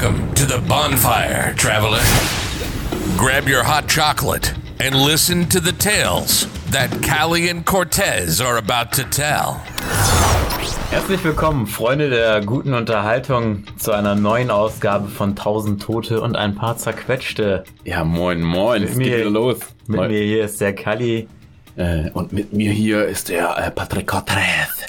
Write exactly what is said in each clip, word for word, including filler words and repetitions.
Welcome to the bonfire, traveler. Grab your hot chocolate and listen to the tales that Callie and Cortez are about to tell. Herzlich willkommen, Freunde der guten Unterhaltung, zu einer neuen Ausgabe von tausend Tote und ein paar Zerquetschte. Ja, moin, moin, es geht wieder los. Mit moin. mir hier ist der Callie. Äh, und mit mir hier ist der äh, Patrick Cortez.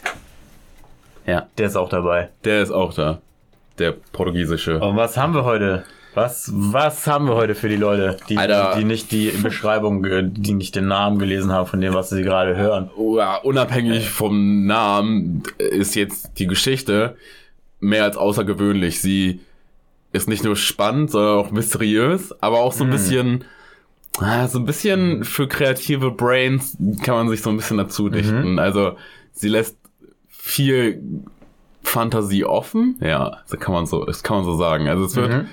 Ja, Der ist auch dabei. der ist auch da. Der portugiesische. Und was haben wir heute? Was, was haben wir heute für die Leute, die, Alter. die nicht die Beschreibung, äh, die nicht den Namen gelesen haben von dem, was sie gerade hören? Oh, ja, unabhängig vom Namen ist jetzt die Geschichte mehr als außergewöhnlich. Sie ist nicht nur spannend, sondern auch mysteriös, aber auch so ein Mm. bisschen, ah, so ein bisschen für kreative Brains kann man sich so ein bisschen dazu dichten. Mhm. Also sie lässt viel Fantasie offen, ja, so kann man so, das kann man so sagen. Also es wird, Mhm.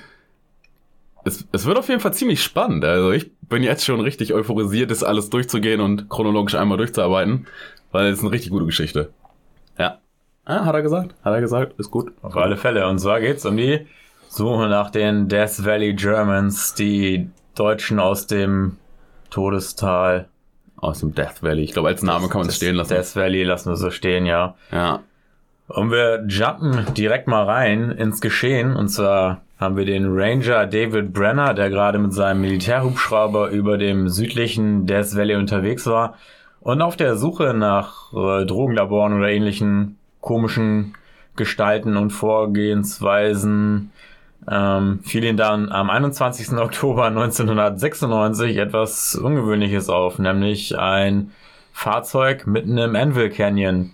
es, es wird auf jeden Fall ziemlich spannend. Also ich bin jetzt schon richtig euphorisiert, das alles durchzugehen und chronologisch einmal durchzuarbeiten, weil es ist eine richtig gute Geschichte. Ja. Ah, hat er gesagt? Hat er gesagt? Ist gut. Auf alle Fälle. Und zwar geht's um die Suche nach den Death Valley Germans, die Deutschen aus dem Todestal. Aus dem Death Valley. Ich glaube, als Name kann man es stehen lassen. Death Valley lassen wir so stehen, ja. Ja. Und wir jumpen direkt mal rein ins Geschehen. Und zwar haben wir den Ranger David Brenner, der gerade mit seinem Militärhubschrauber über dem südlichen Death Valley unterwegs war und auf der Suche nach äh, Drogenlaboren oder ähnlichen komischen Gestalten und Vorgehensweisen ähm, fiel ihm dann am einundzwanzigsten Oktober neunzehnhundertsechsundneunzig etwas Ungewöhnliches auf, nämlich ein Fahrzeug mitten im Anvil Canyon.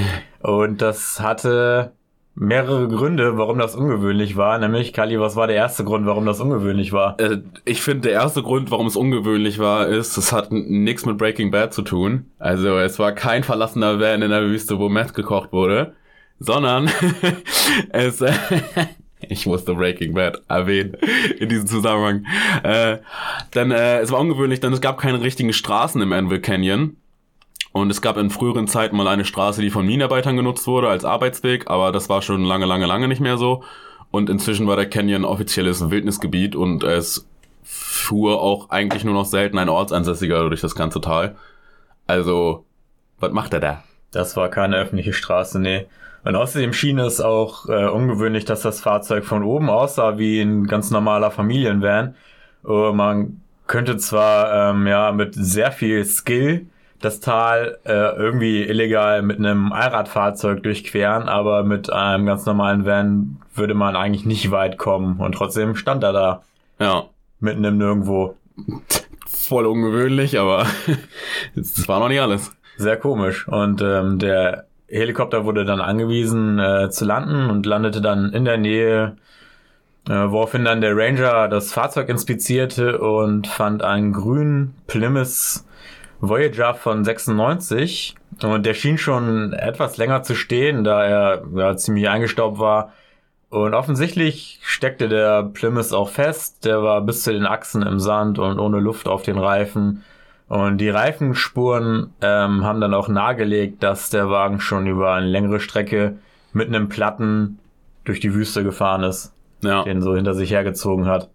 Und das hatte mehrere Gründe, warum das ungewöhnlich war. Nämlich, Callie, was war der erste Grund, warum das ungewöhnlich war? Äh, ich finde, der erste Grund, warum es ungewöhnlich war, ist, es hat n- nichts mit Breaking Bad zu tun. Also es war kein verlassener Van in der Wüste, wo Meth gekocht wurde, sondern es... Äh, ich musste Breaking Bad erwähnen in diesem Zusammenhang. Äh, denn äh, es war ungewöhnlich, denn es gab keine richtigen Straßen im Anvil Canyon. Und es gab in früheren Zeiten mal eine Straße, die von Minenarbeitern genutzt wurde als Arbeitsweg, aber das war schon lange, lange, lange nicht mehr so. Und inzwischen war der Canyon offizielles Wildnisgebiet und es fuhr auch eigentlich nur noch selten ein Ortsansässiger durch das ganze Tal. Also, was macht er da? Das war keine öffentliche Straße, nee. Und außerdem schien es auch äh, ungewöhnlich, dass das Fahrzeug von oben aussah wie ein ganz normaler Familienvan. Uh, man könnte zwar ähm, ja mit sehr viel Skill das Tal äh, irgendwie illegal mit einem Allradfahrzeug durchqueren, aber mit einem ganz normalen Van würde man eigentlich nicht weit kommen. Und trotzdem stand er da, Ja, mitten im Nirgendwo. voll ungewöhnlich, aber das war noch nicht alles. Sehr komisch. Und ähm, der Helikopter wurde dann angewiesen äh, zu landen und landete dann in der Nähe, äh, woraufhin dann der Ranger das Fahrzeug inspizierte und fand einen grünen Plymouth Voyager von sechsundneunzig. Und der schien schon etwas länger zu stehen, da er ja, ziemlich eingestaubt war. Und offensichtlich steckte der Plymouth auch fest. Der war bis zu den Achsen im Sand und ohne Luft auf den Reifen. Und die Reifenspuren ähm, haben dann auch nahegelegt, dass der Wagen schon über eine längere Strecke mit einem Platten durch die Wüste gefahren ist, Ja. den so hinter sich hergezogen hat.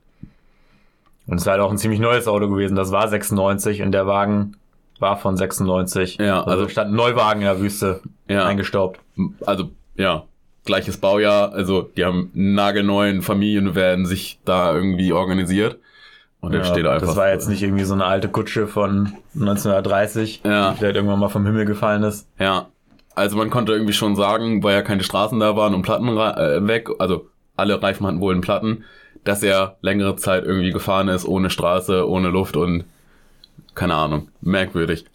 Und es ist halt auch ein ziemlich neues Auto gewesen. Das war sechsundneunzig und der Wagen war von sechsundneunzig. Ja, also, also- stand ein Neuwagen in der Wüste, Ja. eingestaubt. Also, ja, gleiches Baujahr, also die haben einen nagelneuen Familienvan sich da irgendwie organisiert. Und der Ja, steht einfach. das war jetzt nicht irgendwie so eine alte Kutsche von neunzehnhundertdreißig, Ja. die vielleicht irgendwann mal vom Himmel gefallen ist. Ja, also man konnte irgendwie schon sagen, weil ja keine Straßen da waren und Platten äh, weg, also alle Reifen hatten wohl einen Platten, dass er längere Zeit irgendwie gefahren ist, ohne Straße, ohne Luft und keine Ahnung, merkwürdig.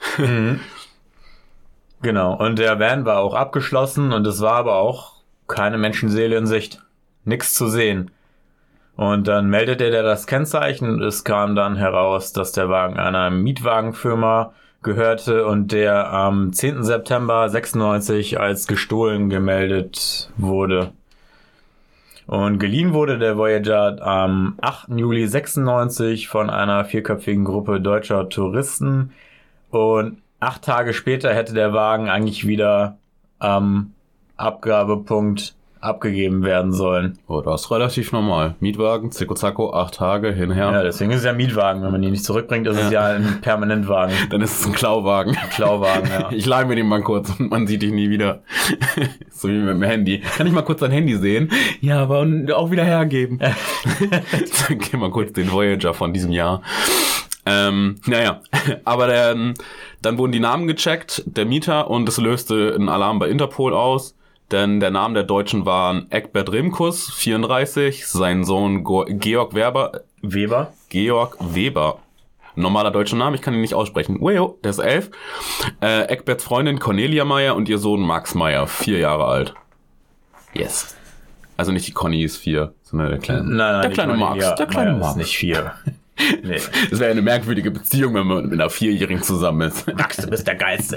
Genau, und der Van war auch abgeschlossen und es war aber auch keine Menschenseele in Sicht. Nix zu sehen. Und dann meldete der das Kennzeichen und es kam dann heraus, dass der Wagen einer Mietwagenfirma gehörte und der am zehnten September sechsundneunzig als gestohlen gemeldet wurde. Und geliehen wurde der Voyager am achten Juli sechsundneunzig von einer vierköpfigen Gruppe deutscher Touristen. Und acht Tage später hätte der Wagen eigentlich wieder am Abgabepunkt abgegeben werden sollen. Oh, das ist relativ normal. Mietwagen, zicko zacko, acht Tage, hinher. Ja, deswegen ist es ja ein Mietwagen. Wenn man die nicht zurückbringt, ist ja. es ja ein Permanentwagen. Dann ist es ein Klauwagen. Ein Klauwagen, ja. Ich leih mir den mal kurz und man sieht dich nie wieder. So wie mit dem Handy. Kann ich mal kurz dein Handy sehen? Ja, aber auch wieder hergeben. Dann geh mal kurz den Voyager von diesem Jahr. Ähm, naja, aber der, dann wurden die Namen gecheckt, der Mieter, und es löste einen Alarm bei Interpol aus. Denn der Name der Deutschen waren Egbert Remkus, vierunddreißig, sein Sohn Go- Georg Weber. Weber? Georg Weber. Normaler deutscher Name, ich kann ihn nicht aussprechen. Weo, der ist elf. Äh, Egberts Freundin Cornelia Meyer und ihr Sohn Max Meyer, vier Jahre alt. Yes. Also nicht die Conny ist vier, sondern der kleine, nein, nein, der kleine Conny, Max. ja, der kleine Meyer Max. Ist nicht vier. Nee. Das wäre eine merkwürdige Beziehung, wenn man mit einer Vierjährigen zusammen ist. Max, du bist der Geilste.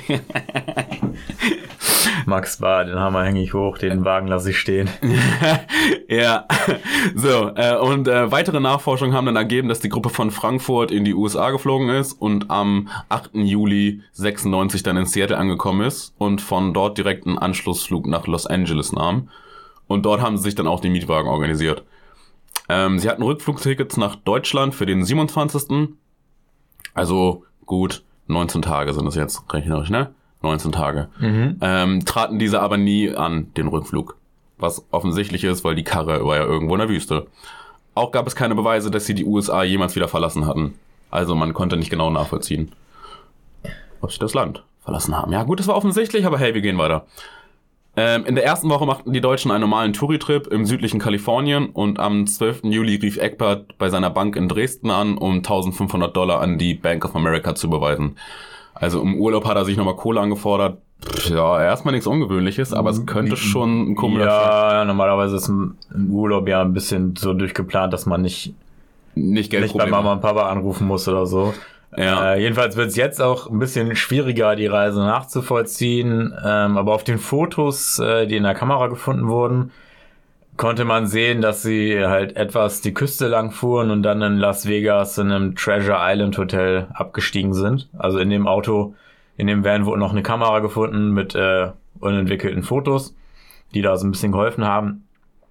Max war, den Hammer hänge ich hoch, den Wagen lasse ich stehen. Ja, so, äh, und äh, weitere Nachforschungen haben dann ergeben, dass die Gruppe von Frankfurt in die U S A geflogen ist und am achten Juli sechsundneunzig dann in Seattle angekommen ist und von dort direkt einen Anschlussflug nach Los Angeles nahm. Und dort haben sie sich dann auch die Mietwagen organisiert. Ähm, sie hatten Rückflugtickets nach Deutschland für den siebenundzwanzigsten Also gut, neunzehn Tage sind es jetzt, rechnerisch, ne? neunzehn Tage. Mhm. Ähm, traten diese aber nie an, den Rückflug. Was offensichtlich ist, weil die Karre war ja irgendwo in der Wüste. Auch gab es keine Beweise, dass sie die U S A jemals wieder verlassen hatten. Also man konnte nicht genau nachvollziehen, ob sie das Land verlassen haben. Ja gut, das war offensichtlich, aber hey, wir gehen weiter. Ähm, in der ersten Woche machten die Deutschen einen normalen Touri-Trip im südlichen Kalifornien und am zwölften Juli rief Egbert bei seiner Bank in Dresden an, um eintausendfünfhundert Dollar an die Bank of America zu überweisen. Also im Urlaub hat er sich nochmal Kohle angefordert. Pff, ja, erstmal nichts Ungewöhnliches, aber es könnte schon ein komischer... Ja, ja, normalerweise ist ein Urlaub ja ein bisschen so durchgeplant, dass man nicht, nicht, nicht bei Mama und Papa anrufen muss oder so. Ja. Äh, jedenfalls wird es jetzt auch ein bisschen schwieriger, die Reise nachzuvollziehen. Ähm, aber auf den Fotos, äh, die in der Kamera gefunden wurden, konnte man sehen, dass sie halt etwas die Küste lang fuhren und dann in Las Vegas in einem Treasure Island Hotel abgestiegen sind. Also in dem Auto, in dem Van wurde noch eine Kamera gefunden mit äh, unentwickelten Fotos, die da so ein bisschen geholfen haben.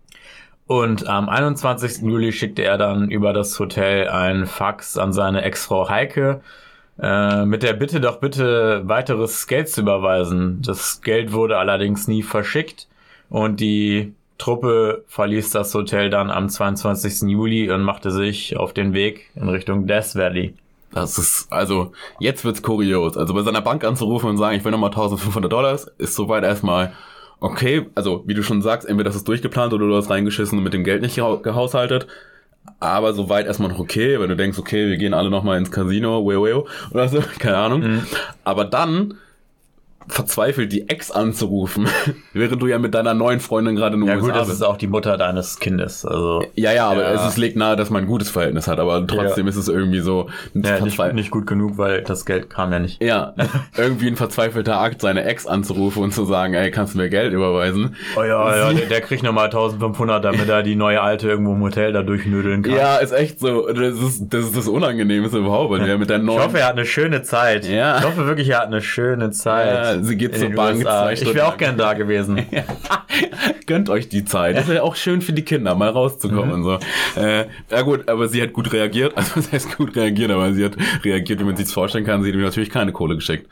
Und am einundzwanzigsten Juli schickte er dann über das Hotel ein Fax an seine Ex-Frau Heike äh, mit der Bitte, doch bitte weiteres Geld zu überweisen. Das Geld wurde allerdings nie verschickt und die Truppe verließ das Hotel dann am zweiundzwanzigsten Juli und machte sich auf den Weg in Richtung Death Valley. Das ist, also, jetzt wird's kurios. Also bei seiner Bank anzurufen und sagen, ich will nochmal eintausendfünfhundert Dollar, ist soweit erstmal okay. Also, wie du schon sagst, entweder das ist durchgeplant oder du hast reingeschissen und mit dem Geld nicht gehaushaltet. Aber soweit erstmal noch okay, wenn du denkst, okay, wir gehen alle nochmal ins Casino, weo, weo, oder so, keine Ahnung. Mhm. Aber dann verzweifelt die Ex anzurufen, während du ja mit deiner neuen Freundin gerade in den ja, U S A bist. Ja gut, das bist. ist auch die Mutter deines Kindes. Also ja, ja, aber ja. es ist, legt nahe, dass man ein gutes Verhältnis hat, aber trotzdem ja. ist es irgendwie so ein ja, nicht, nicht gut genug, weil das Geld kam ja nicht. Ja, irgendwie ein verzweifelter Akt, seine Ex anzurufen und zu sagen, ey, kannst du mir Geld überweisen? Oh ja, ja der, der kriegt nochmal eintausendfünfhundert, damit er die neue Alte irgendwo im Hotel da durchnödeln kann. Ja, ist echt so, das ist das, ist das Unangenehmste überhaupt, weil der mit der neuen... Ich hoffe, er hat eine schöne Zeit. Ja. Ich hoffe wirklich, er hat eine schöne Zeit. Ja, sie geht zur Bank. Zwei ich wäre auch gern da gewesen. Ja. Gönnt euch die Zeit. Das wäre auch schön für die Kinder, mal rauszukommen mhm. und so. Äh, ja gut, aber sie hat gut reagiert. Also das heißt gut reagiert, aber sie hat reagiert, wie man sich's vorstellen kann. Sie hat ihm natürlich keine Kohle geschickt.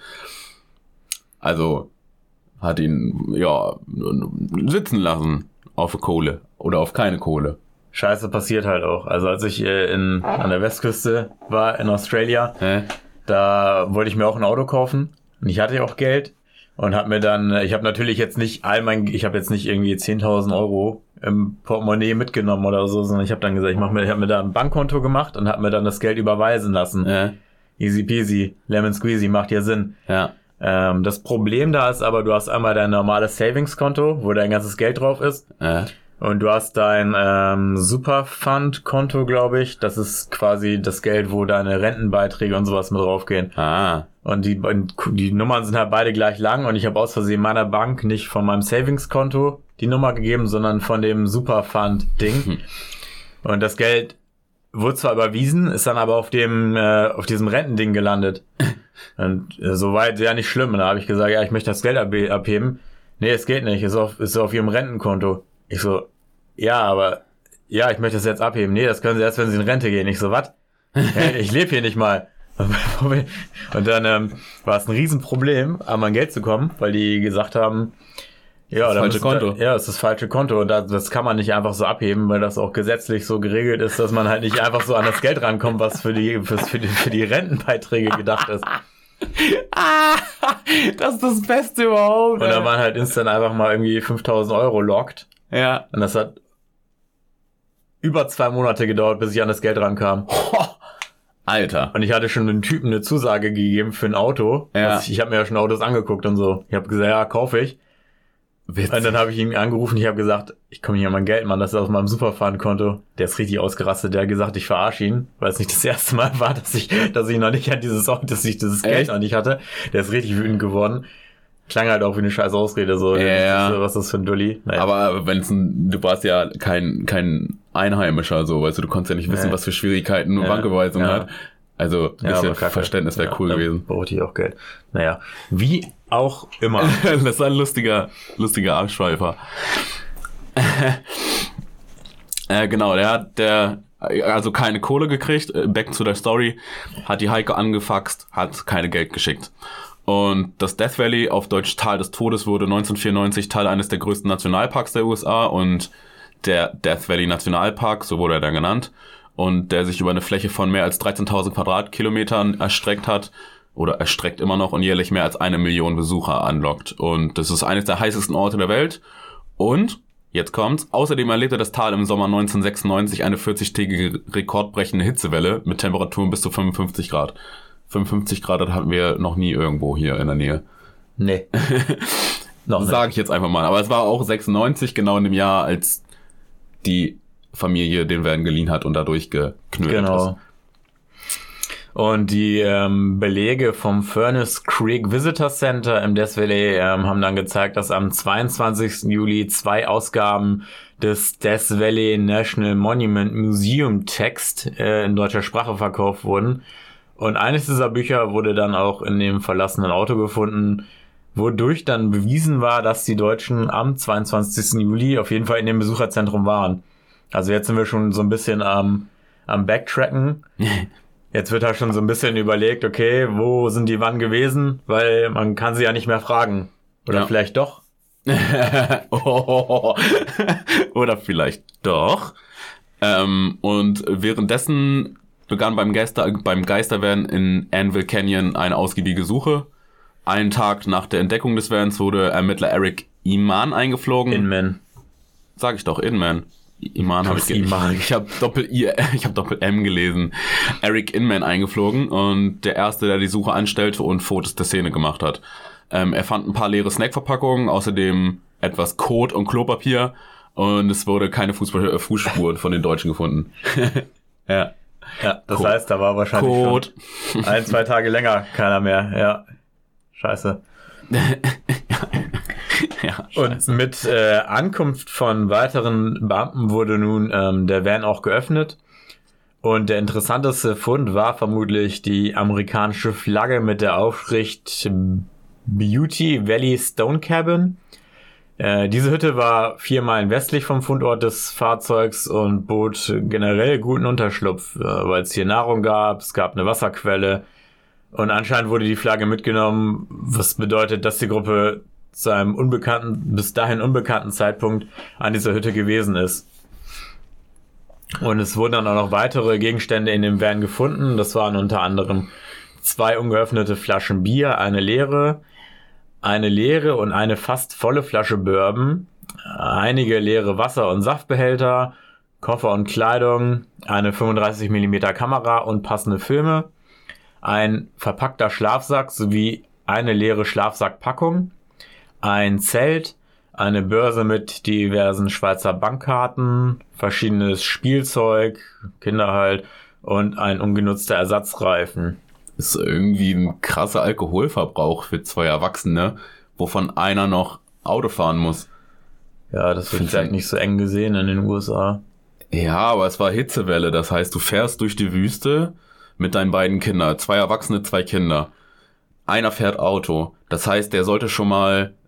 Also hat ihn, ja, sitzen lassen auf Kohle oder auf keine Kohle. Scheiße passiert halt auch. Also als ich äh, in, an der Westküste war, in Australia, Hä? da wollte ich mir auch ein Auto kaufen. Und ich hatte ja auch Geld. Und hab mir dann, ich habe natürlich jetzt nicht all mein, ich habe jetzt nicht irgendwie zehntausend Euro im Portemonnaie mitgenommen oder so, sondern ich habe dann gesagt, ich mach mir, ich habe mir da ein Bankkonto gemacht und habe mir dann das Geld überweisen lassen. Ja. Easy peasy, lemon squeezy, macht ja Sinn. Ja. Ähm, das Problem da ist aber, du hast einmal dein normales Savings-Konto, wo dein ganzes Geld drauf ist. Ja. Und du hast dein ähm, Superfund-Konto, glaube ich. Das ist quasi das Geld, wo deine Rentenbeiträge und sowas mit draufgehen. Ah. Und die, die Nummern sind halt beide gleich lang. Und ich habe aus Versehen meiner Bank nicht von meinem Savings-Konto die Nummer gegeben, sondern von dem Superfund-Ding. Hm. Und das Geld wurde zwar überwiesen, ist dann aber auf dem äh, auf diesem Rentending gelandet. Und äh, soweit ja nicht schlimm. Und da habe ich gesagt, ja, ich möchte das Geld abheben. nee, es geht nicht, ist auf, ist auf ihrem Rentenkonto. Ich so, ja, aber, ja, ich möchte das jetzt abheben. Nee, das können sie erst, wenn sie in Rente gehen. Ich so, was? Hey, ich lebe hier nicht mal. Und dann ähm, war es ein Riesenproblem, an mein Geld zu kommen, weil die gesagt haben, ja, das falsche Konto. Da, ja, das ist das falsche Konto und das, das kann man nicht einfach so abheben, weil das auch gesetzlich so geregelt ist, dass man halt nicht einfach so an das Geld rankommt, was für die für, für die, für die Rentenbeiträge gedacht ist. Ah, das ist das Beste überhaupt. Und da waren halt instant einfach mal irgendwie fünftausend Euro locked. Ja. Und das hat über zwei Monate gedauert, bis ich an das Geld rankam. Alter. Und ich hatte schon den Typen eine Zusage gegeben für ein Auto. Ja. Ich, ich habe mir ja schon Autos angeguckt und so. Ich habe gesagt, ja, kaufe ich. Witzig. Und dann habe ich ihn angerufen, ich habe gesagt, ich komme nicht an mein Geld, Mann, das ist auf meinem Superfahren-Konto. Der ist richtig ausgerastet, der hat gesagt, ich verarsche ihn, weil es nicht das erste Mal war, dass ich, dass ich noch nicht an dieses Auto, dass ich dieses Geld Echt? noch nicht hatte. Der ist richtig wütend geworden. Klang halt auch wie eine scheiß Ausrede, so. Ja. So, was ist das für ein Dulli? Naja. Aber wenn es ein, du warst ja kein, kein Einheimischer, so, weißt du, du konntest ja nicht wissen, Nee. was für Schwierigkeiten eine Ja. Banküberweisung Ja. hat. Also, ein Ja, bisschen aber kacke. Verständnis wäre Ja, cool dann gewesen. brauchte ich auch Geld. Naja, wie auch immer. Das ist ein lustiger, lustiger Abschweifer. äh, genau, der hat, der, also keine Kohle gekriegt, back to the story, hat die Heike angefaxt, hat keine Geld geschickt. Und das Death Valley, auf Deutsch Tal des Todes, wurde neunzehnhundertvierundneunzig Teil eines der größten Nationalparks der U S A und der Death Valley Nationalpark, so wurde er dann genannt, und der sich über eine Fläche von mehr als dreizehntausend Quadratkilometern erstreckt hat, oder erstreckt immer noch und jährlich mehr als eine Million Besucher anlockt. Und das ist eines der heißesten Orte der Welt. Und, jetzt kommt's, außerdem erlebte das Tal im Sommer neunzehnhundertsechsundneunzig eine vierzigtägige rekordbrechende Hitzewelle mit Temperaturen bis zu fünfundfünfzig Grad. fünfundfünfzig Grad, das hatten wir noch nie irgendwo hier in der Nähe. Nee. Noch nicht. Sage ich jetzt einfach mal. Aber es war auch sechsundneunzig, genau in dem Jahr, als die Familie den Van geliehen hat und dadurch geknüllt Genau. ist. Und die ähm, Belege vom Furnace Creek Visitor Center im Death Valley ähm, haben dann gezeigt, dass am zweiundzwanzigsten Juli zwei Ausgaben des Death Valley National Monument Museum Text äh, in deutscher Sprache verkauft wurden. Und eines dieser Bücher wurde dann auch in dem verlassenen Auto gefunden, wodurch dann bewiesen war, dass die Deutschen am zweiundzwanzigsten Juli auf jeden Fall in dem Besucherzentrum waren. Also jetzt sind wir schon so ein bisschen am, am Backtracken. Jetzt wird halt schon so ein bisschen überlegt, okay, wo sind die wann gewesen? Weil man kann sie ja nicht mehr fragen. Oder Ja. vielleicht doch. Oh. Oder vielleicht doch. Ähm, und währenddessen begann beim Geister, beim Geistervan in Anvil Canyon eine ausgiebige Suche. Einen Tag nach der Entdeckung des Vans wurde Ermittler Eric Iman eingeflogen. Inman. Sag ich doch, Inman. Iman habe ich ge- Iman. Ich habe Doppel I, ich habe Doppel M gelesen. Eric Inman eingeflogen und der erste, der die Suche anstellte und Fotos der Szene gemacht hat. Ähm, er fand ein paar leere Snackverpackungen, außerdem etwas Kot und Klopapier und es wurde keine Fußball- Fußspuren von den Deutschen gefunden. Ja. Ja, das Kot. heißt, da war wahrscheinlich Kot. schon ein, zwei Tage länger keiner mehr. Ja, scheiße. Ja, Und mit äh, Ankunft von weiteren Beamten wurde nun ähm, der Van auch geöffnet. Und der interessanteste Fund war vermutlich die amerikanische Flagge mit der Aufschrift Beauty Valley Stone Cabin. Äh, diese Hütte war vier Meilen westlich vom Fundort des Fahrzeugs und bot generell guten Unterschlupf, äh, weil es hier Nahrung gab, es gab eine Wasserquelle und anscheinend wurde die Flagge mitgenommen, was bedeutet, dass die Gruppe zu einem unbekannten, bis dahin unbekannten Zeitpunkt an dieser Hütte gewesen ist. Und es wurden dann auch noch weitere Gegenstände in dem Van gefunden. Das waren unter anderem zwei ungeöffnete Flaschen Bier, eine leere, eine leere und eine fast volle Flasche Bourbon, einige leere Wasser- und Saftbehälter, Koffer und Kleidung, eine fünfunddreißig Millimeter Kamera und passende Filme, ein verpackter Schlafsack sowie eine leere Schlafsackpackung, ein Zelt, eine Börse mit diversen Schweizer Bankkarten, verschiedenes Spielzeug, Kinder halt, und ein ungenutzter Ersatzreifen. ist irgendwie ein krasser Alkoholverbrauch für zwei Erwachsene, wovon einer noch Auto fahren muss. Ja, das wird Find's vielleicht ein- nicht so eng gesehen in den U S A. Ja, aber es war Hitzewelle, das heißt, du fährst durch die Wüste mit deinen beiden Kindern, zwei Erwachsene, zwei Kinder. Einer fährt Auto, das heißt, der sollte schon mal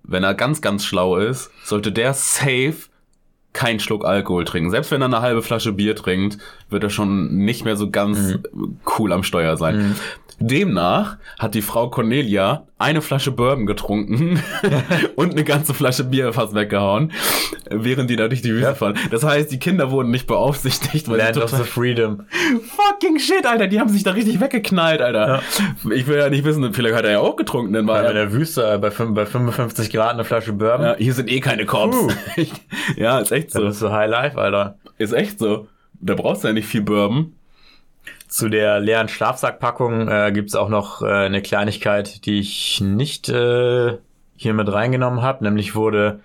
wenn er ganz, ganz schlau ist, sollte der safe keinen Schluck Alkohol trinken. Selbst wenn er eine halbe Flasche Bier trinkt, wird er schon nicht mehr so ganz mhm. cool am Steuer sein. Mhm. Demnach hat die Frau Cornelia eine Flasche Bourbon getrunken und eine ganze Flasche Bier fast weggehauen, während die da durch die Wüste ja. fahren. Das heißt, die Kinder wurden nicht beaufsichtigt. Weil Land of the Freedom. Fucking shit, Alter. Die haben sich da richtig weggeknallt, Alter. Ja. Ich will ja nicht wissen, vielleicht hat er ja auch getrunken. Denn war ja, in der Wüste bei, bei fünfundfünfzig Grad eine Flasche Bourbon. Ja, hier sind eh keine Cops. Uh. Ja, ist echt so. Das ist so High Life, Alter. Ist echt so. Da brauchst du ja nicht viel Bourbon. Zu der leeren Schlafsackpackung äh, gibt's auch noch äh, eine Kleinigkeit, die ich nicht äh, hier mit reingenommen habe. Nämlich wurde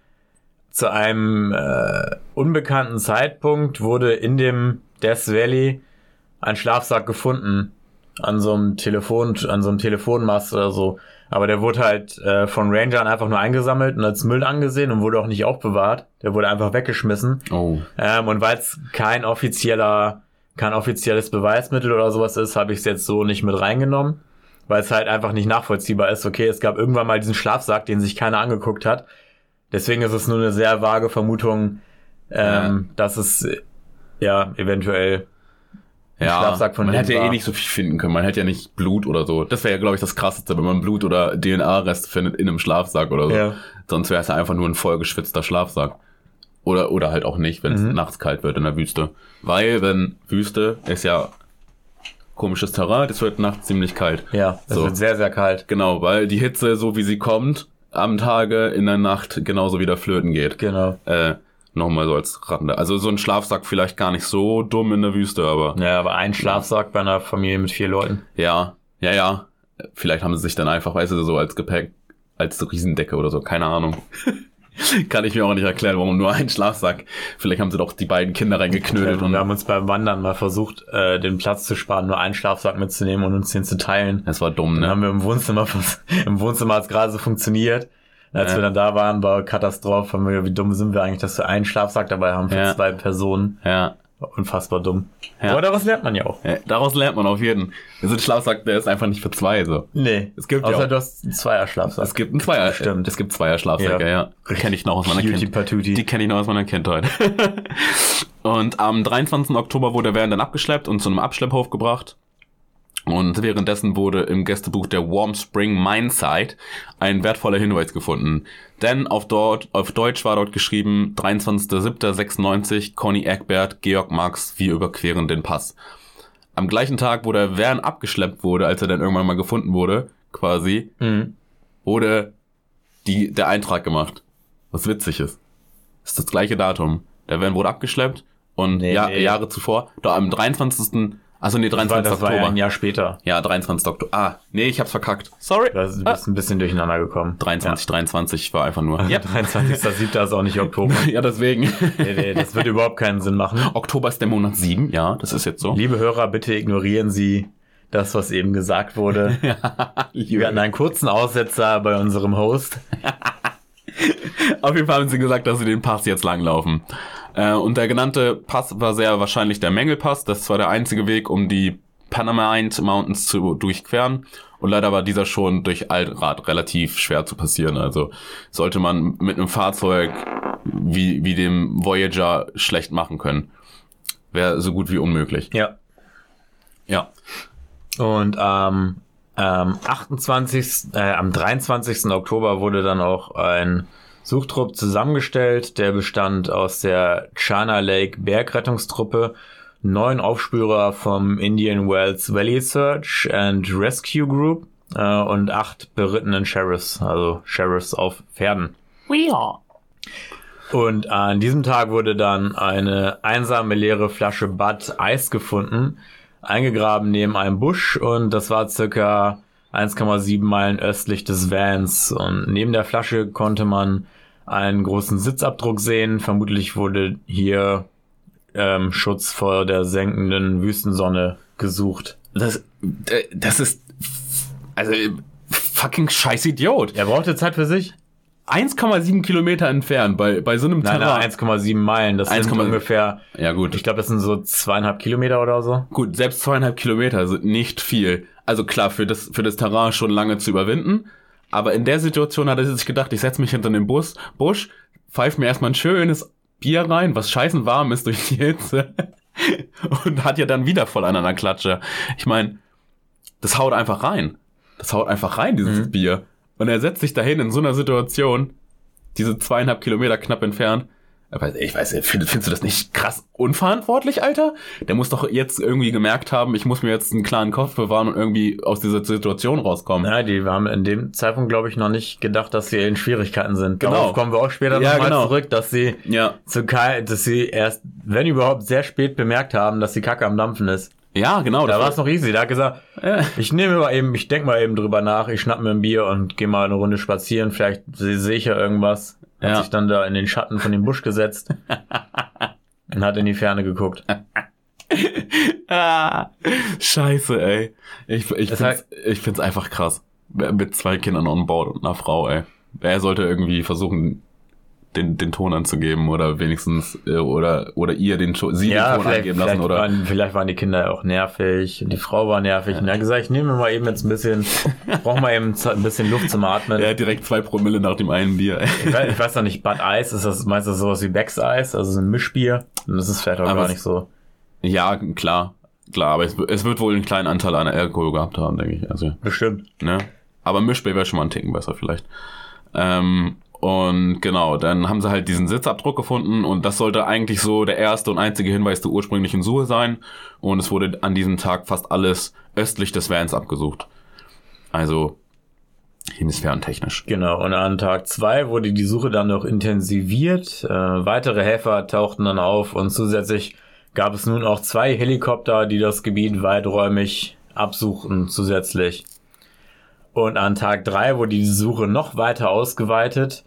zu einem äh, unbekannten Zeitpunkt wurde in dem Death Valley ein Schlafsack gefunden an so einem Telefon, an so einem Telefonmast oder so. Aber der wurde halt äh, von Rangern einfach nur eingesammelt und als Müll angesehen und wurde auch nicht aufbewahrt. Der wurde einfach weggeschmissen. Oh. Ähm, und weil es kein offizieller kein offizielles Beweismittel oder sowas ist, habe ich es jetzt so nicht mit reingenommen, weil es halt einfach nicht nachvollziehbar ist. Okay, es gab irgendwann mal diesen Schlafsack, den sich keiner angeguckt hat. Deswegen ist es nur eine sehr vage Vermutung, ähm, ja. dass es ja eventuell ein ja, Schlafsack von man hätte ja war. eh nicht so viel finden können. Man hätte ja nicht Blut oder so. Das wäre ja, glaube ich, das Krasseste, wenn man Blut oder D N A-Reste findet in einem Schlafsack oder so. Ja. Sonst wäre es ja einfach nur ein vollgeschwitzter Schlafsack. Oder oder halt auch nicht, wenn es mhm. nachts kalt wird in der Wüste. Weil, wenn Wüste ist ja komisches Terrain, das wird nachts ziemlich kalt. Ja, es so. wird sehr, sehr kalt. Genau, weil die Hitze, so wie sie kommt, am Tage, in der Nacht genauso wieder flöten geht. Genau. Äh, nochmal so als Rande. Also so ein Schlafsack vielleicht gar nicht so dumm in der Wüste, aber... Ja, aber ein Schlafsack bei einer Familie mit vier Leuten. Ja, ja, ja. Vielleicht haben sie sich dann einfach, weißt du, so als Gepäck, als Riesendecke oder so, keine Ahnung. Kann ich mir auch nicht erklären, warum nur ein Schlafsack. Vielleicht haben sie doch die beiden Kinder reingeknödelt. Ja, und wir haben uns beim Wandern mal versucht, äh, den Platz zu sparen, nur einen Schlafsack mitzunehmen und uns den zu teilen. Das war dumm, ne? Dann haben wir im Wohnzimmer, im Wohnzimmer hat es gerade so funktioniert. Als ja. wir dann da waren, war Katastrophe. Haben wir, wie dumm sind wir eigentlich, dass wir einen Schlafsack dabei haben für ja. zwei Personen. Ja. Unfassbar dumm. Ja. Aber daraus lernt man ja auch. Ja, daraus lernt man auf jeden. Also ein Schlafsack, der ist einfach nicht für zwei, so. Nee. Es gibt Außer ja auch, du hast einen Zweier-Schlafsack. Es gibt einen Zweier, stimmt. Es gibt Zweier-Schlafsäcke, ja. ja. Die kenne ich noch aus meiner Kindheit. Die kenne ich noch aus meiner Kindheit. Und am dreiundzwanzigsten Oktober wurde Van dann abgeschleppt und zu einem Abschlepphof gebracht. Und währenddessen wurde im Gästebuch der Warm Spring Mine Site ein wertvoller Hinweis gefunden. Denn auf, dort, auf Deutsch war dort geschrieben, dreiundzwanzigster siebter sechsundneunzig, Conny Egbert, Georg Marx, wir überqueren den Pass. Am gleichen Tag, wo der Van abgeschleppt wurde, als er dann irgendwann mal gefunden wurde, quasi, mhm. wurde die, der Eintrag gemacht. Was witzig ist. Das ist das gleiche Datum. Der Van wurde abgeschleppt und nee, ja, nee. Jahre zuvor, da am dreiundzwanzigsten Also nee, dreiundzwanzigster Das war, das Oktober. war ja ein Jahr später. Ja, dreiundzwanzigster Oktober. Ah, nee, ich hab's verkackt. Sorry. Du bist ah. ein bisschen durcheinander gekommen. dreiundzwanzig, ja. dreiundzwanzig war einfach nur. Ja, dreiundzwanzigster siebter ist auch nicht Oktober. Ja, deswegen. Nee, nee, das wird überhaupt keinen Sinn machen. Oktober ist der Monat sieben, ja, das ist jetzt so. Liebe Hörer, bitte ignorieren Sie das, was eben gesagt wurde. Wir hatten einen kurzen Aussetzer bei unserem Host. Auf jeden Fall haben sie gesagt, dass sie den Pass jetzt langlaufen. Äh, und der genannte Pass war sehr wahrscheinlich der Mengelpass. Das war der einzige Weg, um die Panamint Mountains zu durchqueren. Und leider war dieser schon durch Altrad relativ schwer zu passieren. Also sollte man mit einem Fahrzeug wie, wie dem Voyager schlecht machen können. Wäre so gut wie unmöglich. Ja. Ja. Und ähm, am achtundzwanzigsten Äh, am dreiundzwanzigsten Oktober wurde dann auch ein Suchtrupp zusammengestellt. Der bestand aus der Chana Lake Bergrettungstruppe, neun Aufspürer vom Indian Wells Valley Search and Rescue Group äh, und acht berittenen Sheriffs, also Sheriffs auf Pferden. Ja. Und an diesem Tag wurde dann eine einsame leere Flasche Bud Eis gefunden, eingegraben neben einem Busch, und das war circa eins Komma sieben Meilen östlich des Vans, und neben der Flasche konnte man einen großen Sitzabdruck sehen. Vermutlich wurde hier ähm, Schutz vor der senkenden Wüstensonne gesucht. Das, das ist also fucking scheiß Idiot. Er brauchte Zeit für sich. eins Komma sieben Kilometer entfernt bei bei so einem Nein, Terrain. nein, eins Komma sieben Meilen. Das eins, sind ungefähr. Ja gut. Ich glaube, das sind so zweieinhalb Kilometer oder so. Gut, selbst zweieinhalb Kilometer sind nicht viel. Also klar, für das für das Terrain schon lange zu überwinden, Aber in der Situation hat er sich gedacht, ich setze mich hinter den Bus, Busch, pfeift mir erstmal ein schönes Bier rein, was scheißen warm ist durch die Hitze. Und hat ja dann wieder voll an einer Klatsche. Ich meine, das haut einfach rein. Das haut einfach rein, dieses mhm. Bier. Und er setzt sich dahin in so einer Situation, diese zweieinhalb Kilometer knapp entfernt. Aber ich weiß, findest du das nicht krass unverantwortlich, Alter? Der muss doch jetzt irgendwie gemerkt haben, ich muss mir jetzt einen klaren Kopf bewahren und irgendwie aus dieser Situation rauskommen. Ja, die haben in dem Zeitpunkt, glaube ich, noch nicht gedacht, dass sie in Schwierigkeiten sind. Genau. Darauf kommen wir auch später ja, nochmal genau. zurück, dass sie ja. zu Kai, dass sie erst, wenn überhaupt, sehr spät bemerkt haben, dass die Kacke am Dampfen ist. Ja, genau. Da war es noch easy. Da hat gesagt, äh. ich nehme mal eben, ich denke mal eben drüber nach, ich schnapp mir ein Bier und gehe mal eine Runde spazieren, vielleicht sehe ich ja irgendwas. Hat ja. sich dann da in den Schatten von dem Busch gesetzt und hat in die Ferne geguckt. ah, scheiße, ey. Ich, ich, find's, heißt, ich find's einfach krass. Mit zwei Kindern on board und einer Frau, ey. Er sollte irgendwie versuchen, den, den Ton anzugeben oder wenigstens, oder, oder ihr den, sie ja, den Ton angeben lassen, oder? Waren, vielleicht waren die Kinder auch nervig und die Frau war nervig. Ja. Und er hat gesagt, ich nehme mal eben jetzt ein bisschen, brauch mal eben ein bisschen Luft zum Atmen. Er hat direkt zwei Promille nach dem einen Bier. Ich weiß, ich weiß noch nicht, Bud Ice, ist das meistens sowas wie Becks Eis, also so ein Mischbier. Und das ist vielleicht auch aber gar nicht so. Ja, klar, klar, aber es, es wird wohl einen kleinen Anteil an Alkohol gehabt haben, denke ich. Also, bestimmt. Ne? Aber Mischbier wäre schon mal einen Ticken besser vielleicht. Ähm, Und genau, dann haben sie halt diesen Sitzabdruck gefunden und das sollte eigentlich so der erste und einzige Hinweis der ursprünglichen Suche sein. Und es wurde an diesem Tag fast alles östlich des Vans abgesucht. Also hemisphärentechnisch. Genau, und an Tag zwei wurde die Suche dann noch intensiviert. Äh, weitere Helfer tauchten dann auf und zusätzlich gab es nun auch zwei Helikopter, die das Gebiet weiträumig absuchten zusätzlich. Und an Tag drei wurde die Suche noch weiter ausgeweitet.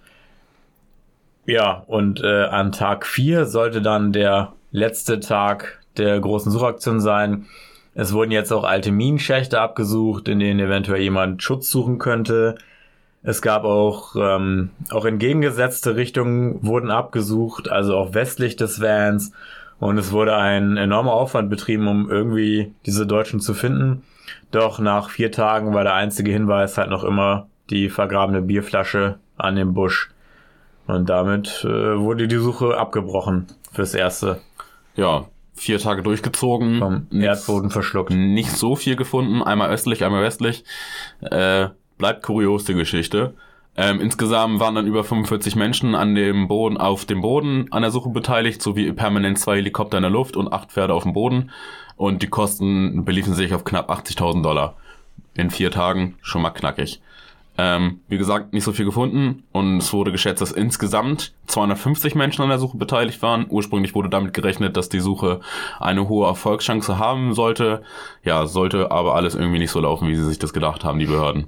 Ja, und äh, an Tag vier sollte dann der letzte Tag der großen Suchaktion sein. Es wurden jetzt auch alte Minenschächte abgesucht, in denen eventuell jemand Schutz suchen könnte. Es gab auch, ähm, auch entgegengesetzte Richtungen wurden abgesucht, also auch westlich des Vans. Und es wurde ein enormer Aufwand betrieben, um irgendwie diese Deutschen zu finden. Doch nach vier Tagen war der einzige Hinweis halt noch immer die vergrabene Bierflasche an dem Busch. Und damit äh, wurde die Suche abgebrochen fürs Erste. Ja, vier Tage durchgezogen. Vom Erdboden verschluckt. Nicht so viel gefunden. Einmal östlich, einmal westlich. Äh, bleibt kurios die Geschichte. Ähm, insgesamt waren dann über fünfundvierzig Menschen an dem Boden, auf dem Boden an der Suche beteiligt, sowie permanent zwei Helikopter in der Luft und acht Pferde auf dem Boden. Und die Kosten beliefen sich auf knapp achtzigtausend Dollar. In vier Tagen schon mal knackig. Ähm, wie gesagt, nicht so viel gefunden und es wurde geschätzt, dass insgesamt zweihundertfünfzig Menschen an der Suche beteiligt waren. Ursprünglich wurde damit gerechnet, dass die Suche eine hohe Erfolgschance haben sollte. Ja, sollte aber alles irgendwie nicht so laufen, wie sie sich das gedacht haben, die Behörden.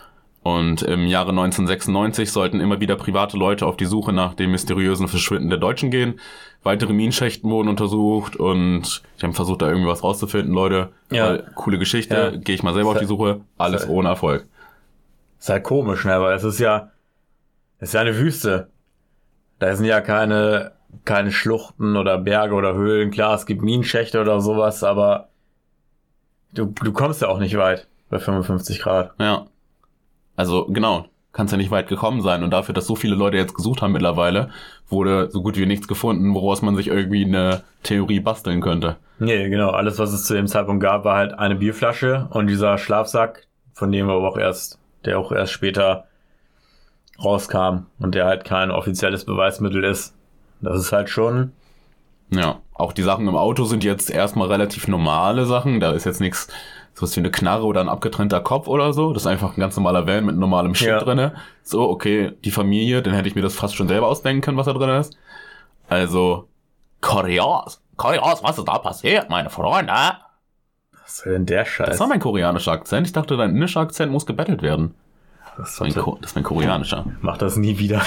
Und im Jahre neunzehnhundertsechsundneunzig sollten immer wieder private Leute auf die Suche nach dem mysteriösen Verschwinden der Deutschen gehen. Weitere Minenschächten wurden untersucht und ich habe versucht, da irgendwie was rauszufinden, Leute. Ja. Weil, coole Geschichte, Ja. gehe ich mal selber auf die Suche, alles ohne Erfolg. Ist halt komisch, ne? Weil es ist ja, es ist ja eine Wüste. Da sind ja keine, keine Schluchten oder Berge oder Höhlen. Klar, es gibt Minenschächte oder sowas, aber du, du kommst ja auch nicht weit bei fünfundfünfzig Grad. Ja. Also, genau. Kann's ja nicht weit gekommen sein. Und dafür, dass so viele Leute jetzt gesucht haben mittlerweile, wurde so gut wie nichts gefunden, woraus man sich irgendwie eine Theorie basteln könnte. Nee, genau. Alles, was es zu dem Zeitpunkt gab, war halt eine Bierflasche und dieser Schlafsack, von dem wir aber auch erst, der auch erst später rauskam und der halt kein offizielles Beweismittel ist. Das ist halt schon... Ja, auch die Sachen im Auto sind jetzt erstmal relativ normale Sachen. Da ist jetzt nichts, sowas wie eine Knarre oder ein abgetrennter Kopf oder so. Das ist einfach ein ganz normaler Van mit normalem Shit Ja. drinne. So, okay, die Familie, dann hätte ich mir das fast schon selber ausdenken können, was da drin ist. Also, kurios, kurios, was ist da passiert, meine Freunde? Was ist denn der Scheiß? Das war mein koreanischer Akzent. Ich dachte, dein indischer Akzent muss gebettelt werden. Das, Mein Ko- das ist mein koreanischer. Mach das nie wieder.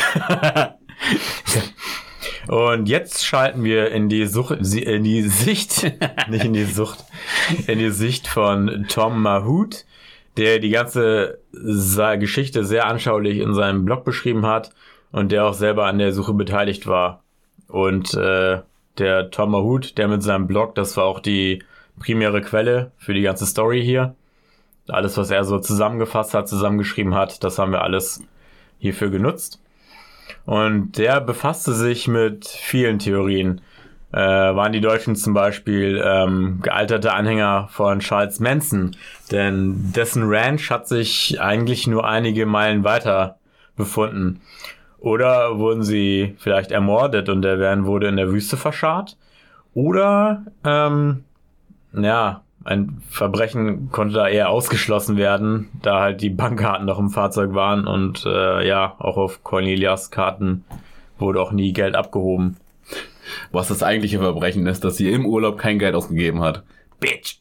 Und jetzt schalten wir in die Sucht, in die Sicht, nicht in die Sucht, in die Sicht von Tom Mahut, der die ganze Sa- Geschichte sehr anschaulich in seinem Blog beschrieben hat und der auch selber an der Suche beteiligt war. Und äh, der Tom Mahut, der mit seinem Blog, das war auch die primäre Quelle für die ganze Story hier. alles, was er so zusammengefasst hat, zusammengeschrieben hat, das haben wir alles hierfür genutzt. Und der befasste sich mit vielen Theorien. Äh, waren die Deutschen zum Beispiel ähm, gealterte Anhänger von Charles Manson, denn dessen Ranch hat sich eigentlich nur einige Meilen weiter befunden. Oder wurden sie vielleicht ermordet und der Van wurde in der Wüste verscharrt? Oder, ähm, ja, ein Verbrechen konnte da eher ausgeschlossen werden, da halt die Bankkarten noch im Fahrzeug waren und äh, ja, auch auf Cornelias Karten wurde auch nie Geld abgehoben. Was das eigentliche Verbrechen ist, dass sie im Urlaub kein Geld ausgegeben hat. Bitch!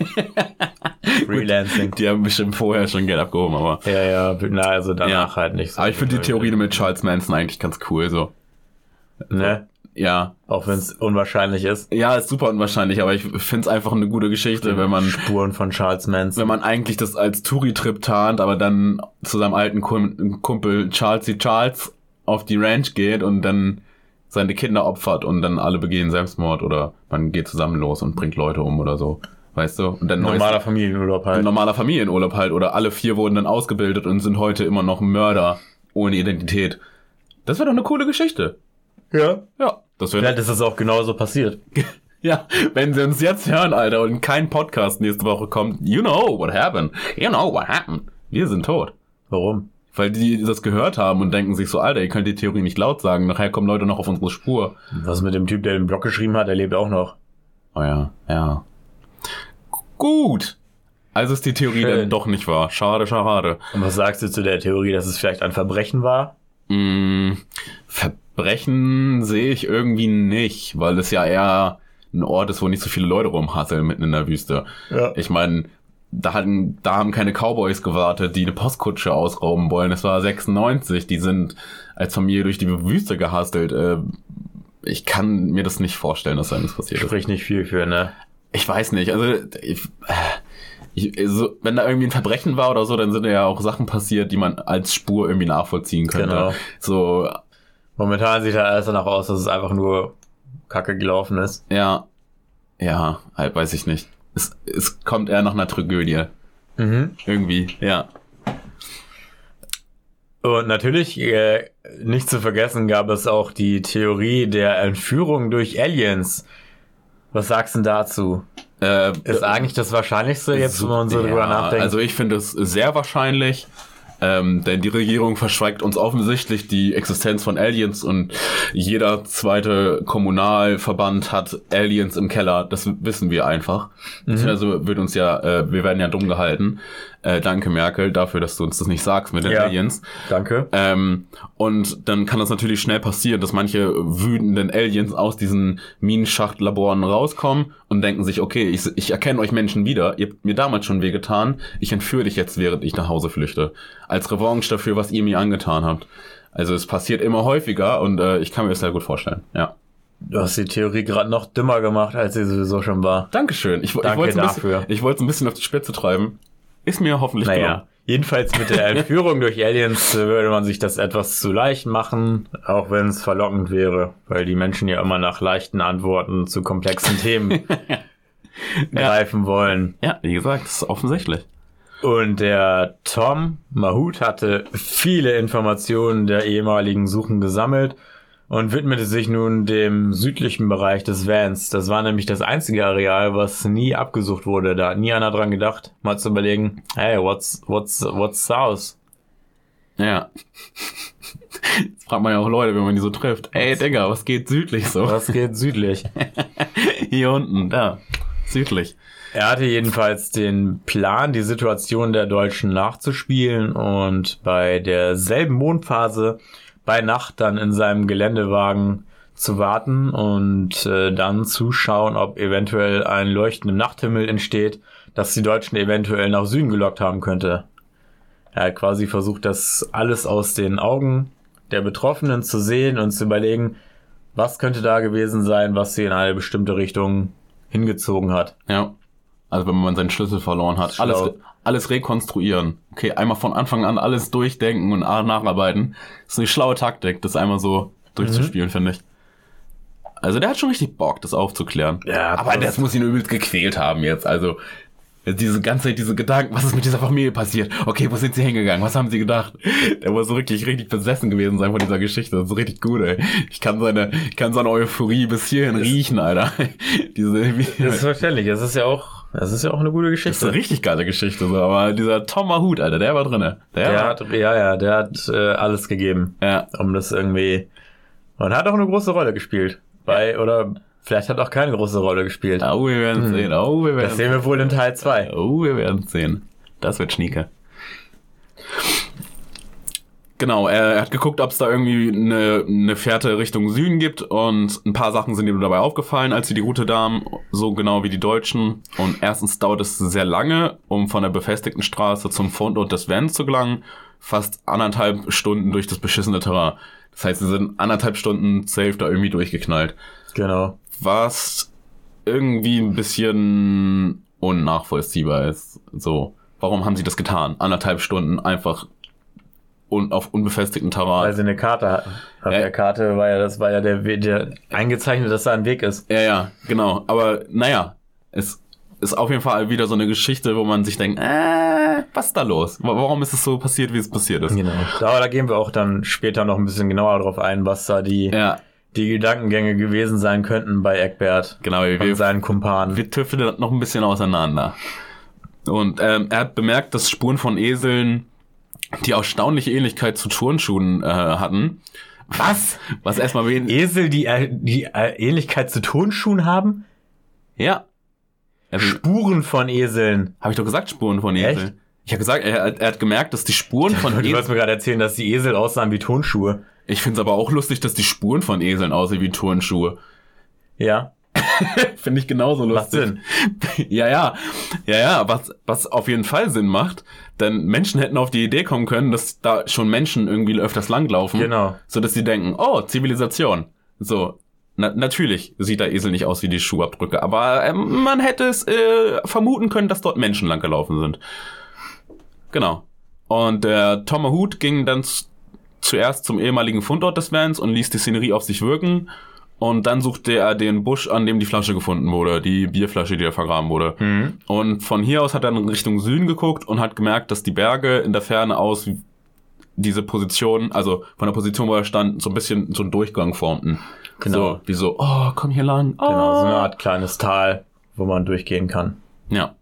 Freelancing. Die haben bestimmt vorher schon Geld abgehoben, aber... Ja, ja, na, also danach ja. halt nicht so. Aber ich finde die Theorie mit Charles Manson eigentlich ganz cool, so. Ne? Ja. Auch wenn es unwahrscheinlich ist. Ja, ist super unwahrscheinlich, aber ich finde es einfach eine gute Geschichte, wenn man... Spuren von Charles Manson. Wenn man eigentlich das als Touri-Trip tarnt, aber dann zu seinem alten Kumpel Charlesy Charles auf die Ranch geht und dann seine Kinder opfert und dann alle begehen Selbstmord oder man geht zusammen los und bringt Leute um oder so. Weißt du? Und dann normaler Familienurlaub halt. Ein normaler Familienurlaub halt. Oder alle vier wurden dann ausgebildet und sind heute immer noch Mörder ohne Identität. Das wäre doch eine coole Geschichte. Ja. Ja. Das wäre Vielleicht ist das auch genauso passiert. Ja, wenn sie uns jetzt hören, Alter, und kein Podcast nächste Woche kommt, you know what happened. You know what happened. Wir sind tot. Warum? Weil die das gehört haben und denken sich so, Alter, ihr könnt die Theorie nicht laut sagen. Nachher kommen Leute noch auf unsere Spur. Was mit dem Typ, der den Blog geschrieben hat, der lebt auch noch. Oh ja, ja. Gut. Also ist die Theorie Schön. dann doch nicht wahr. Schade, schade. Und was sagst du zu der Theorie, dass es vielleicht ein Verbrechen war? Mm, Verbrechen sehe ich irgendwie nicht, weil es ja eher ein Ort ist, wo nicht so viele Leute rumhasseln mitten in der Wüste. Ja. Ich meine, da hatten, da haben keine Cowboys gewartet, die eine Postkutsche ausrauben wollen. Es war sechsundneunzig, die sind als Familie durch die Wüste gehustelt. Äh, ich kann mir das nicht vorstellen, dass da nichts passiert ist. Spricht nicht viel für, ne? Ich weiß nicht, also ich, ich, so, wenn da irgendwie ein Verbrechen war oder so, dann sind ja auch Sachen passiert, die man als Spur irgendwie nachvollziehen könnte. Genau. So, momentan sieht halt alles danach aus, dass es einfach nur Kacke gelaufen ist. ja, ja, halt, weiß ich nicht. Es, es kommt eher nach einer Tragödie. Mhm. Irgendwie, ja. Und natürlich, äh, nicht zu vergessen, gab es auch die Theorie der Entführung durch Aliens. Was sagst du denn dazu? Äh, Ist eigentlich das Wahrscheinlichste, jetzt wenn man so drüber ja, nachdenkt? Also ich finde es sehr wahrscheinlich, ähm, denn die Regierung verschweigt uns offensichtlich die Existenz von Aliens und jeder zweite Kommunalverband hat Aliens im Keller. Das wissen wir einfach. Mhm. Also wird uns ja, äh, wir werden ja dumm gehalten. Äh, danke Merkel dafür, dass du uns das nicht sagst mit den ja, Aliens. Danke. Ähm, und dann kann das natürlich schnell passieren, dass manche wütenden Aliens aus diesen Minenschachtlaboren rauskommen und denken sich, okay, ich, ich erkenne euch Menschen wieder, ihr habt mir damals schon wehgetan, ich entführe dich jetzt, während ich nach Hause flüchte. Als Revanche dafür, was ihr mir angetan habt. Also es passiert immer häufiger und äh, ich kann mir das sehr gut vorstellen, ja. Du hast die Theorie gerade noch dümmer gemacht, als sie sowieso schon war. Dankeschön. Ich, Danke ich wollte es dafür. ein, bisschen, ein bisschen auf die Spitze treiben. Ist mir hoffentlich Naja, gelungen. jedenfalls mit der Entführung durch Aliens äh, würde man sich das etwas zu leicht machen, auch wenn es verlockend wäre, weil die Menschen ja immer nach leichten Antworten zu komplexen Themen greifen wollen. Ja, wie gesagt, das ist offensichtlich. Und der Tom Mahut hatte viele Informationen der ehemaligen Suchen gesammelt und widmete sich nun dem südlichen Bereich des Vans. Das war nämlich das einzige Areal, was nie abgesucht wurde. Da hat nie einer dran gedacht, mal zu überlegen, hey, what's, what's, what's south? Ja. Jetzt fragt man ja auch Leute, wenn man die so trifft. Ey, Digga, was geht südlich so? Was geht südlich? Hier unten, da. Südlich. Er hatte jedenfalls den Plan, die Situation der Deutschen nachzuspielen und bei derselben Mondphase bei Nacht dann in seinem Geländewagen zu warten und äh, dann zuschauen, ob eventuell ein leuchtender Nachthimmel entsteht, das die Deutschen eventuell nach Süden gelockt haben könnte. Er hat quasi versucht, das alles aus den Augen der Betroffenen zu sehen und zu überlegen, was könnte da gewesen sein, was sie in eine bestimmte Richtung hingezogen hat. Ja. Also wenn man seinen Schlüssel verloren hat. Schlau. Alles, alles rekonstruieren. Okay, einmal von Anfang an alles durchdenken und nacharbeiten. Das ist eine schlaue Taktik, das einmal so durchzuspielen, mhm. finde ich. Also der hat schon richtig Bock, das aufzuklären. Ja, aber das muss ihn übelst gequält haben jetzt. Also Diese ganze Zeit, diese Gedanken, was ist mit dieser Familie passiert? Okay, wo sind sie hingegangen? Was haben sie gedacht? Der muss so richtig, richtig besessen gewesen sein von dieser Geschichte. Das ist richtig gut, ey. Ich kann seine, ich kann seine Euphorie bis hierhin riechen, Alter. Diese, das ist verständlich. Das ist ja auch, das ist ja auch eine gute Geschichte. Das ist eine richtig geile Geschichte, so. Aber dieser Tom Mahut, Alter, der war drinne. Der, der war, hat, ja, ja, der hat äh, alles gegeben. Ja. Um das irgendwie, und hat auch eine große Rolle gespielt. Bei, oder, vielleicht hat auch keine große Rolle gespielt. Oh, wir werden hm. sehen. Oh, wir werden Das sehen wir wohl in Teil zwei. Oh, wir werden sehen. Das wird schnieke. Genau, er hat geguckt, ob es da irgendwie eine, eine Fährte Richtung Süden gibt und ein paar Sachen sind ihm dabei aufgefallen, als sie die Route nahmen, so genau wie die Deutschen. Und erstens dauert es sehr lange, um von der befestigten Straße zum Fundort des Vans zu gelangen. Fast anderthalb Stunden durch das beschissene Terrain. Das heißt, sie sind anderthalb Stunden safe da irgendwie durchgeknallt. Genau. Was irgendwie ein bisschen unnachvollziehbar ist. So, warum haben sie das getan? Anderthalb Stunden einfach un- auf unbefestigten Terrain. Weil sie eine Karte hatten. Auf äh, der Karte war ja, das war ja der, der eingezeichnet, dass da ein Weg ist. Ja, ja, genau. Aber naja, es ist auf jeden Fall wieder so eine Geschichte, wo man sich denkt, äh, was ist da los? Warum ist es so passiert, wie es passiert ist? Genau. Da, da gehen wir auch dann später noch ein bisschen genauer drauf ein, was da die... Ja. die Gedankengänge gewesen sein könnten bei Eckbert genau, wir, und seinen Kumpanen. Wir tüfteln das noch ein bisschen auseinander. Und ähm, er hat bemerkt, dass Spuren von Eseln die erstaunliche Ähnlichkeit zu Turnschuhen äh, hatten. Was? Was erstmal wen Esel, die, äh, die äh, Ähnlichkeit zu Turnschuhen haben? Ja. Also, Spuren von Eseln. Habe ich doch gesagt, Spuren von Eseln. Echt? Ich habe gesagt, er, er hat gemerkt, dass die Spuren von Eseln... Du wolltest mir gerade erzählen, dass die Esel aussahen wie Turnschuhe. Ich find's aber auch lustig, dass die Spuren von Eseln aussehen wie Turnschuhe. Ja. Finde ich genauso lustig. Macht Sinn. Ja, ja. Ja, ja, was, was auf jeden Fall Sinn macht, denn Menschen hätten auf die Idee kommen können, dass da schon Menschen irgendwie öfters langlaufen. Genau. So dass sie denken, oh, Zivilisation. So. Na, natürlich sieht der Esel nicht aus wie die Schuhabdrücke, aber ähm, man hätte es äh, vermuten können, dass dort Menschen langgelaufen sind. Genau. Und der Tom Mahut ging dann zuerst zum ehemaligen Fundort des Vans und ließ die Szenerie auf sich wirken. Und dann suchte er den Busch, an dem die Flasche gefunden wurde, die Bierflasche, die da vergraben wurde. Mhm. Und von hier aus hat er in Richtung Süden geguckt und hat gemerkt, dass die Berge in der Ferne aus diese Position, also von der Position, wo er stand, so ein bisschen so einen Durchgang formten. Genau. So, wie so, oh, komm hier lang. Oh. Genau, so eine Art kleines Tal, wo man durchgehen kann. Ja.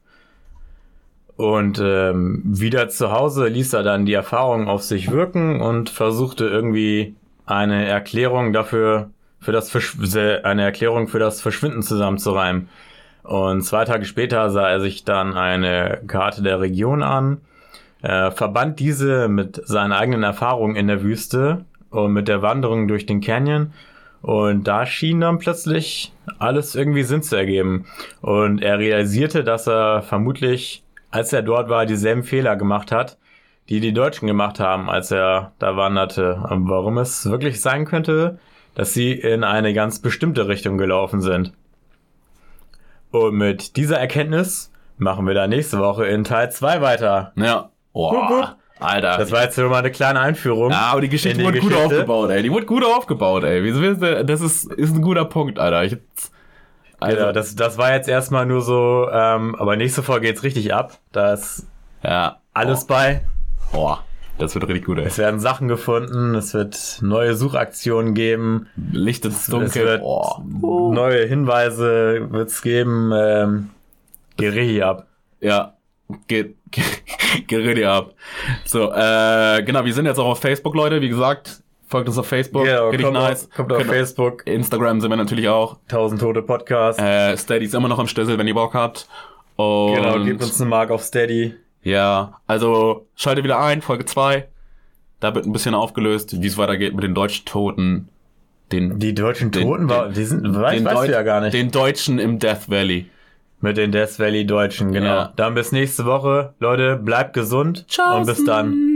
Und ähm, wieder zu Hause ließ er dann die Erfahrung auf sich wirken und versuchte irgendwie eine Erklärung dafür, für das Versch- eine Erklärung für das Verschwinden zusammenzureimen. Und zwei Tage später sah er sich dann eine Karte der Region an, äh, verband diese mit seinen eigenen Erfahrungen in der Wüste und mit der Wanderung durch den Canyon. Und da schien dann plötzlich alles irgendwie Sinn zu ergeben. Und er realisierte, dass er vermutlich, als er dort war, dieselben Fehler gemacht hat, die die Deutschen gemacht haben, als er da wanderte. Und warum es wirklich sein könnte, dass sie in eine ganz bestimmte Richtung gelaufen sind. Und mit dieser Erkenntnis machen wir dann nächste Woche in Teil zwei weiter. Ja. Boah, Alter. Das war jetzt nur mal eine kleine Einführung. Ja, aber die Geschichte die wurde Geschichte. gut aufgebaut, ey. Die wurde gut aufgebaut, ey. Wieso willst du, das ist, ist ein guter Punkt, Alter. Ich, also, ja, das, das war jetzt erstmal nur so, ähm, aber nächste Folge geht's richtig ab. Da ist ja, alles oh. bei. Boah, das wird richtig gut, ey. Es werden Sachen gefunden, es wird neue Suchaktionen geben. Licht ins Dunkel. Es wird oh. neue Hinweise wird's geben. Ähm, geh richtig ab. Ja, geht, geht richtig ab. So, äh, genau, wir sind jetzt auch auf Facebook, Leute. Wie gesagt, folgt uns auf Facebook. Ja, richtig kommt nice. Auf, kommt auf Facebook. Instagram sind wir natürlich auch. Tausend Tote Podcast. Äh, Steady ist immer noch am Schlüssel, wenn ihr Bock habt. Und genau, gebt uns eine Mark auf Steady. Ja, also schaltet wieder ein, Folge zwei. Da wird ein bisschen aufgelöst, wie es weitergeht mit den deutschen Toten. Den, die deutschen den, Toten, den, die sind, weiß, den weißt Deut- du ja gar nicht. Den Deutschen im Death Valley. Mit den Death Valley Deutschen, genau. Ja. Dann bis nächste Woche. Leute, bleibt gesund. Ciao. Und bis dann.